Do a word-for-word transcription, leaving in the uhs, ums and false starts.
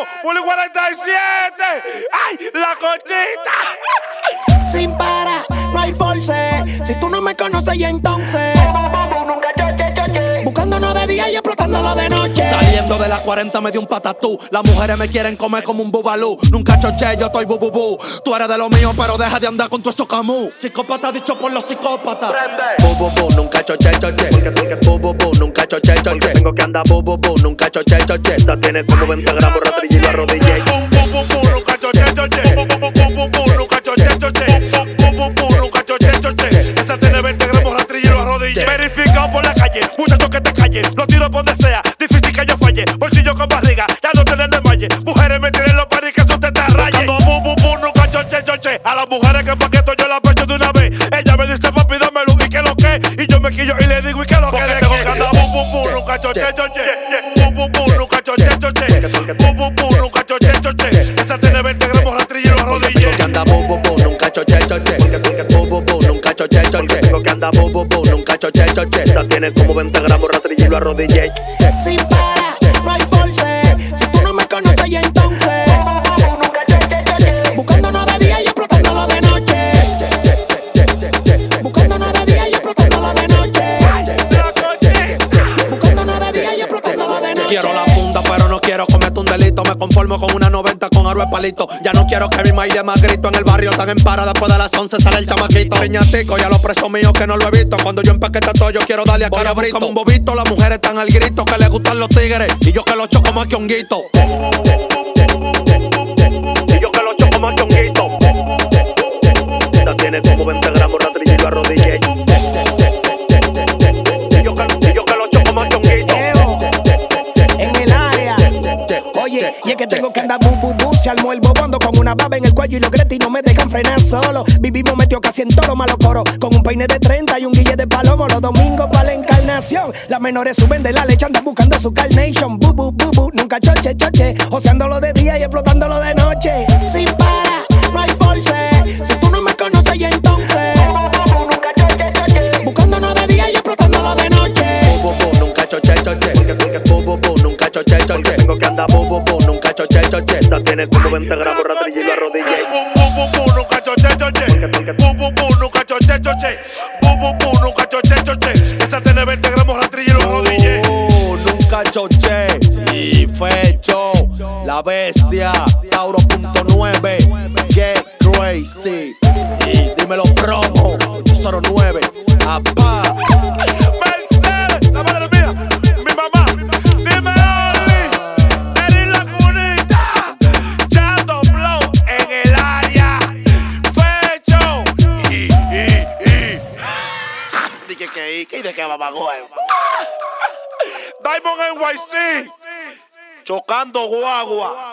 Bully cuarenta y siete. ¡Ay, la cochita! Sin para, no hay force. Si tú no me conoces y entonces buscándonos de día y explotándolo de noche. Saliendo de las cuarenta me dio un patatú. Las mujeres me quieren comer como un bubalú. Nunca choché, yo estoy bububu. Tú eres de lo mío, pero deja de andar con tu eso camú. Psicópata dicho por los psicópatas. Bububu, nunca choché, choché. Bububu, nunca choché, choché. Tengo que andar bububu, nunca choché, choché. Esta tiene como veinte gramos, rastrillo y lo arrodillé. Bububu, nunca choché, choché. Bububu, nunca choché, choché. Bububu, nunca choché, choché. Esta tiene veinte gramos, rastrillo y lo arrodillé. Verificado por la calle, muchachos que te callen. Lo tiro por donde sea, difícil que yo falle. Bolsillo con barriga, ya no tienen de malle. Mujeres me tienen los paris que son tetas rayes. Cuando bu bu bu nunca choche choche. A las mujeres que paqueto yo la pecho de una vez. Ella me dice papi dame luz y que lo que. Y yo me quillo y le digo y que lo que. Porque tengo que andar bu bu bu nunca choche choche. Bu bu bu nunca choche choche. Bu bu bu nunca choche choche. Esta tiene veinte gramos rastrillo y lo arrodillé. Tengo que andar bu bu bu nunca choche choche. Bu bu bu nunca choche choche. Tengo que andar bu bu bu nunca choche choche. Esta tiene como veinte gramos rastrillo y lo arrodillé. Sin para, no hay force. Si tú no me conoces y entonces buscándonos de día y explotándolo de noche. Buscándonos de día y explotándolo de noche. Buscándonos de día y explotándolo de noche. Quiero la funda, pero no quiero cometer un delito. Me conformo con una noventa con aro de palito. Ya no quiero que mi maíz de más grito. En el barrio tan en para, después de las once sale el chamaquito. Peñatico y a los presos míos que no lo he visto. Cuando yo empaquete todo, yo quiero darle a cara brito. Como un bobito, las mujeres están al grito. Que les gustan los tigres y yo que los choco más que honguito. Y yo que los choco más que honguito. Esta tiene como veinte gramos, rastrillo y lo arrodillé. Y yo que, y yo que los choco más que honguito. En el área. Oye, y es que tengo que andar bu bu bu. Se armó el bobondo con una baba en el cuello y los gretis no me dejan frenar solo. Vivimos metido casi en todo lo malo coro. Con un peine de treinta y un guille de palomo. Los domingos para la encarnación. Las menores suben de la leche, andan buscando su carnation. Bu bu bu bu, nunca choche choche. Joseándolo de día y explotándolo de noche. Sin para, no hay force. Si tú no me conoces y entonces buscándonos de día y explotándolo de noche. Bu bu bu, nunca choche choche. Bu bu bu, nunca choche choche. Tengo que andar bu bu bu, nunca choche choche. Esta tiene como veinte gramos, rastrillo y lo arrodillé. Bu bu bu nunca choche choche. Bu bu bu nunca choche choche. Bu bu bu nunca choche choche. Esta tiene veinte gramos, rastrillo y lo arrodillé. Uh, nunca choché y fecho. La bestia, Tauro punto nueve. Get crazy. Y dímelo promo, ocho cero nueve. Apá. Mercedes, la madre mía, mi mamá. Dime Oli, eres la cunita. Chando Blow en el área. Fecho. Y, y, y. Dije que y, que de que mamagüey. Diamond N Y C. Chocando guagua.